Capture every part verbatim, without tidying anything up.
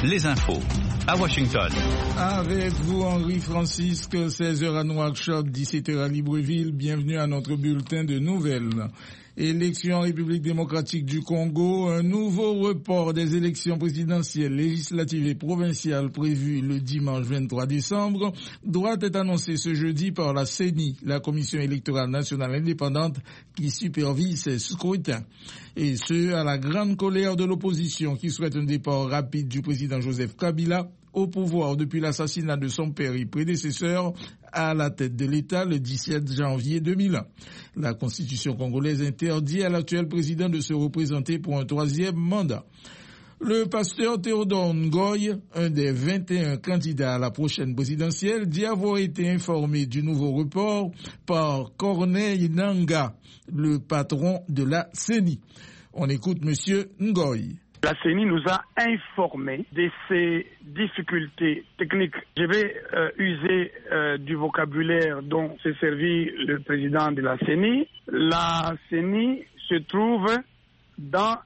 les infos à Washington. Avec vous, Henri Francisque, seize heures à Nouakchott, dix-sept heures à Libreville. Bienvenue à notre bulletin de nouvelles. Élections en République démocratique du Congo, un nouveau report des élections présidentielles, législatives et provinciales prévues le dimanche vingt-trois décembre doit être annoncé ce jeudi par la C E N I, la Commission électorale nationale indépendante qui supervise ces scrutins. Et ce, à la grande colère de l'opposition qui souhaite un départ rapide du président Joseph Kabila au pouvoir depuis l'assassinat de son père et prédécesseur à la tête de l'État le dix-sept janvier deux mille un. La Constitution congolaise interdit à l'actuel président de se représenter pour un troisième mandat. Le pasteur Théodore Ngoy, un des vingt et un candidats à la prochaine présidentielle, dit avoir été informé du nouveau report par Corneille Nanga, le patron de la C E N I. On écoute Monsieur Ngoy. La C E N I nous a informés de ces difficultés techniques. Je vais euh, user euh, du vocabulaire dont s'est servi le président de la C E N I. La C E N I se trouve dans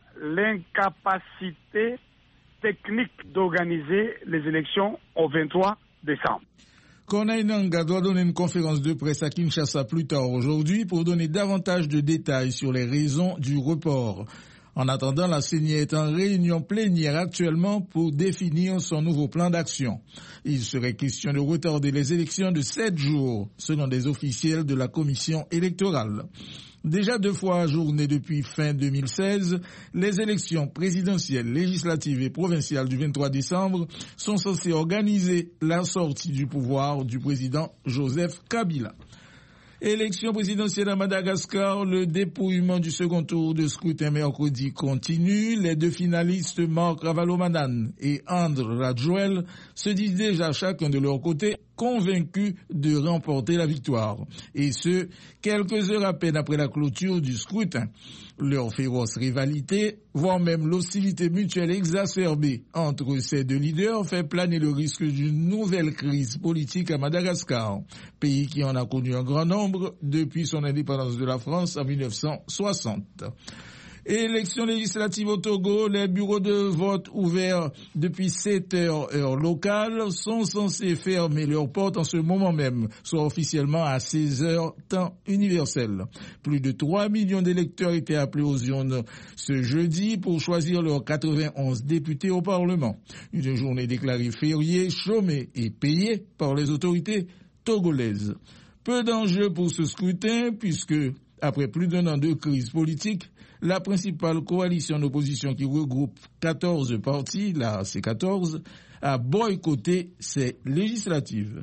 l'incapacité technique d'organiser les élections au vingt-trois décembre. Corneille Nanga doit donner une conférence de presse à Kinshasa plus tard aujourd'hui pour donner davantage de détails sur les raisons du report. En attendant, la C E N I est en réunion plénière actuellement pour définir son nouveau plan d'action. Il serait question de retarder les élections de sept jours, selon des officiels de la commission électorale. Déjà deux fois ajournées depuis fin deux mille seize, les élections présidentielles, législatives et provinciales du vingt-trois décembre sont censées organiser la sortie du pouvoir du président Joseph Kabila. Élection présidentielle à Madagascar, le dépouillement du second tour de scrutin mercredi continue. Les deux finalistes, Marc Ravalomanan et André Radjoel, se disent déjà chacun de leur côté convaincus de remporter la victoire. Et ce, quelques heures à peine après la clôture du scrutin. Leur féroce rivalité, voire même l'hostilité mutuelle exacerbée entre ces deux leaders, fait planer le risque d'une nouvelle crise politique à Madagascar, pays qui en a connu un grand nombre depuis son indépendance de la France en mille neuf cent soixante. Élections législatives au Togo, les bureaux de vote ouverts depuis sept heures heure locale sont censés fermer leurs portes en ce moment même, soit officiellement à seize heures temps universel. Plus de trois millions d'électeurs étaient appelés aux urnes ce jeudi pour choisir leurs quatre-vingt-onze députés au Parlement. Une journée déclarée fériée, chômée et payée par les autorités togolaises. Peu d'enjeux pour ce scrutin puisque, après plus d'un an de crise politique, la principale coalition d'opposition qui regroupe quatorze partis, la C quatorze, a boycotté ces législatives.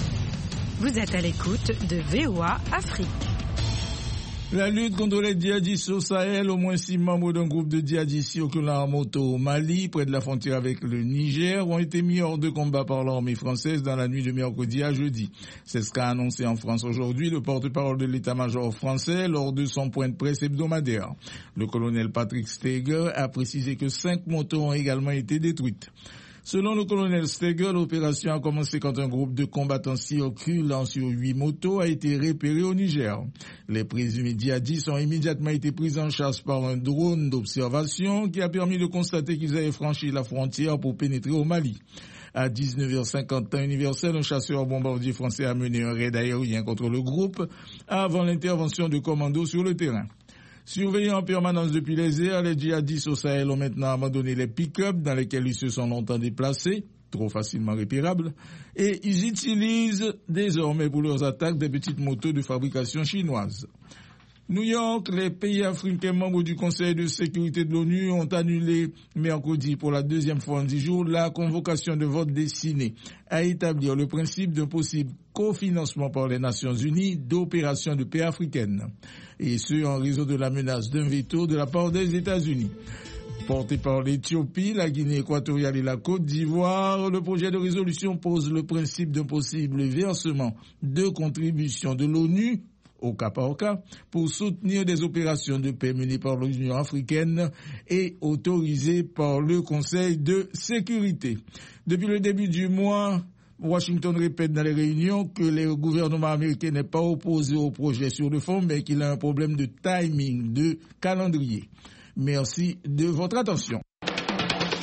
Vous êtes à l'écoute de V O A Afrique. La lutte contre les djihadistes au Sahel, au moins six membres d'un groupe de djihadistes circulant en moto au Mali, près de la frontière avec le Niger, ont été mis hors de combat par l'armée française dans la nuit de mercredi à jeudi. C'est ce qu'a annoncé en France aujourd'hui le porte-parole de l'état-major français lors de son point de presse hebdomadaire. Le colonel Patrick Steger a précisé que cinq motos ont également été détruites. Selon le colonel Steger, l'opération a commencé quand un groupe de combattants circulant sur huit motos a été repéré au Niger. Les présumés djihadistes ont immédiatement été pris en chasse par un drone d'observation qui a permis de constater qu'ils avaient franchi la frontière pour pénétrer au Mali. À dix-neuf heures cinquante temps universel, un chasseur bombardier français a mené un raid aérien contre le groupe avant l'intervention de commandos sur le terrain. Surveillés en permanence depuis les airs, les djihadistes au Sahel ont maintenant abandonné les pick-up dans lesquels ils se sont longtemps déplacés, trop facilement repérables, et ils utilisent désormais pour leurs attaques des petites motos de fabrication chinoise. New York, les pays africains membres du Conseil de sécurité de l'ONU ont annulé mercredi pour la deuxième fois en dix jours la convocation de vote destinée à établir le principe d'un possible cofinancement par les Nations Unies d'opérations de paix africaines. Et ce, en raison de la menace d'un veto de la part des États-Unis. Porté par l'Éthiopie, la Guinée équatoriale et la Côte d'Ivoire, le projet de résolution pose le principe d'un possible versement de contributions de l'ONU au cas par cas, pour soutenir des opérations de paix menées par l'Union africaine et autorisées par le Conseil de sécurité. Depuis le début du mois, Washington répète dans les réunions que le gouvernement américain n'est pas opposé au projet sur le fond, mais qu'il a un problème de timing, de calendrier. Merci de votre attention.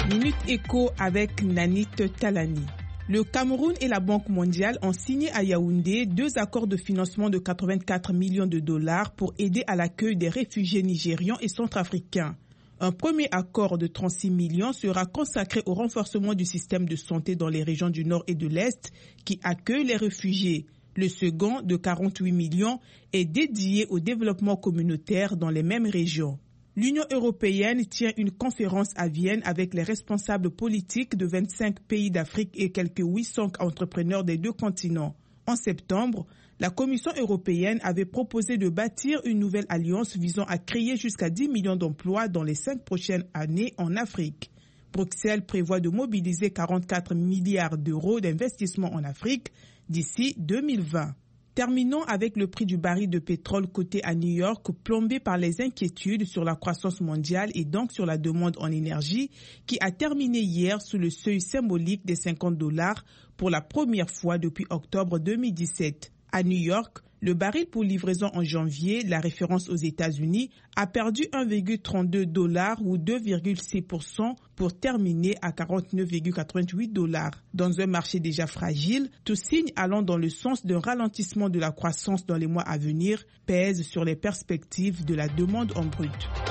Minute Éco avec Nanit Talani. Le Cameroun et la Banque mondiale ont signé à Yaoundé deux accords de financement de quatre-vingt-quatre millions de dollars pour aider à l'accueil des réfugiés nigérians et centrafricains. Un premier accord de trente-six millions sera consacré au renforcement du système de santé dans les régions du Nord et de l'Est qui accueillent les réfugiés. Le second, de quarante-huit millions, est dédié au développement communautaire dans les mêmes régions. L'Union européenne tient une conférence à Vienne avec les responsables politiques de vingt-cinq pays d'Afrique et quelques huit cents entrepreneurs des deux continents. En septembre, la Commission européenne avait proposé de bâtir une nouvelle alliance visant à créer jusqu'à dix millions d'emplois dans les cinq prochaines années en Afrique. Bruxelles prévoit de mobiliser quarante-quatre milliards d'euros d'investissement en Afrique d'ici deux mille vingt. Terminons avec le prix du baril de pétrole coté à New York, plombé par les inquiétudes sur la croissance mondiale et donc sur la demande en énergie, qui a terminé hier sous le seuil symbolique des cinquante dollars pour la première fois depuis octobre deux mille dix-sept. À New York, le baril pour livraison en janvier, la référence aux États-Unis, a perdu un virgule trente-deux dollars ou deux virgule six pour cent pour terminer à quarante-neuf virgule quatre-vingt-huit dollars. Dans un marché déjà fragile, tout signe allant dans le sens d'un ralentissement de la croissance dans les mois à venir pèse sur les perspectives de la demande en brut.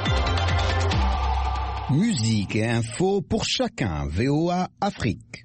Musique et info pour chacun. V O A Afrique.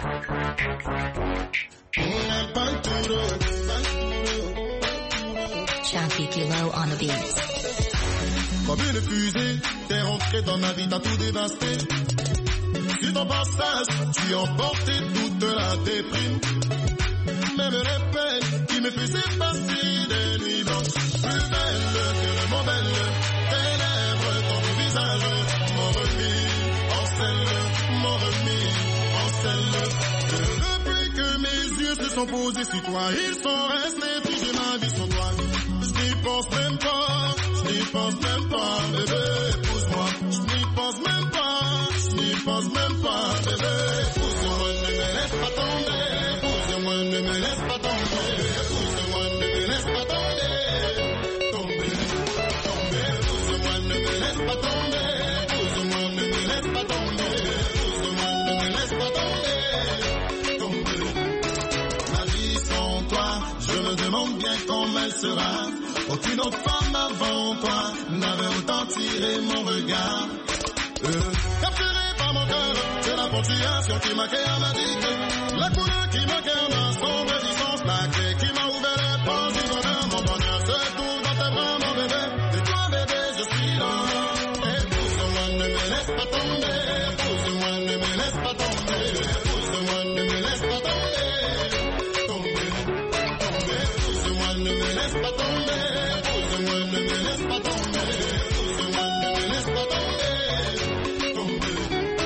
Shanti Kilo on the beat. Comme une fusée, t'es rentré dans ma vie, t'as tout dévasté. Sur ton passage, tu as emporté toute la déprime. Même les peines qui me faisaient passer des nuits blanches. Plus belle que le mot belle, tes lèvres, ton visage m'ont remis en selle, m'ont remis en selle. Depuis que mes yeux se sont posés sur toi, ils sont restés figés ma vie sur toi. Je n'y pense même pas, je n'y pense même pas, bébé, épouse-moi. Je n'y pense même pas, je n'y pense même pas, bébé, épouse-moi. Ne me laisse pas tomber, épouse-moi, ne me laisse pas tomber, épouse-moi, ne me laisse pas tomber, tomber, tomber, épouse-moi, ne me laisse pas tomber, épouse-moi, ne me laisse pas tomber, épouse-moi, ne me laisse pas tomber, tomber. Ma vie sans toi, je me demande bien comment elle sera. Aucune autre femme avant toi n'avait autant tiré mon regard. Euh, capturé par mon cœur, c'est la ponctuation qui m'a créé ma digue. La couleur qui m'a créé ma sombre existence, la clé qui m'a ouvert les portes du bonheur. Mon bonheur se trouve dans tes bras, mon bébé. Et toi, bébé, je suis là. Épouse-moi, ne me laisse pas tomber. Épouse-moi, ne me laisse pas tomber. Épouse-moi, ne me laisse pas tomber. Tomber, tomber. Épouse-moi, ne me laisse pas tomber. Épouse-moi, ne me laisse pas tomber. Épouse-moi, ne me laisse pas tomber. Tomber.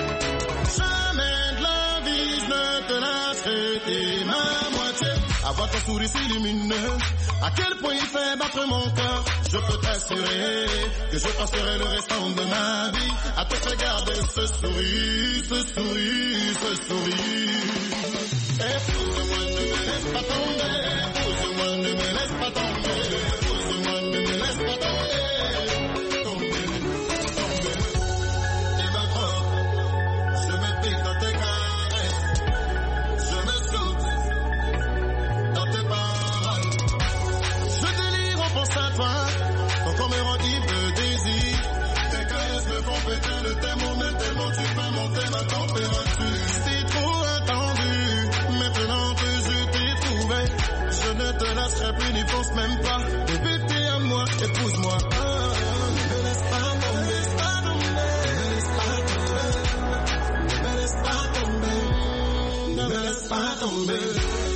Jamais de la vie, je ne te lâcherai, t'es ma moitié. Avoir ton sourire si lumineux, à quel point il fait battre mon cœur. Je peux t'assurer que je passerai le restant de ma vie à te regarder ce sourire, ce sourire, ce sourire. Épouse-moi, ne me laisse pas tomber. Épouse-moi, ne me laisse pas tomber. Épouse-moi, ne me laisse pas tomber. Tomber, tomber. Et ma croix, je me pique dans tes caresses. Je me saute dans tes paroles. Je délire en pensant à toi. Ton corps me rend ivre de désir. Tes caresses me font péter le thermomètre tellement tu fais monter ma température. C'est trop attendu. Maintenant que je t'ai trouvé, je ne te lâcherai plus, n'y pense même pas. Bébé, t'es à moi, épouse-moi. Ah, ne me laisse pas tomber, ne me laisse pas tomber, ne me laisse pas tomber, ne me laisse pas tomber.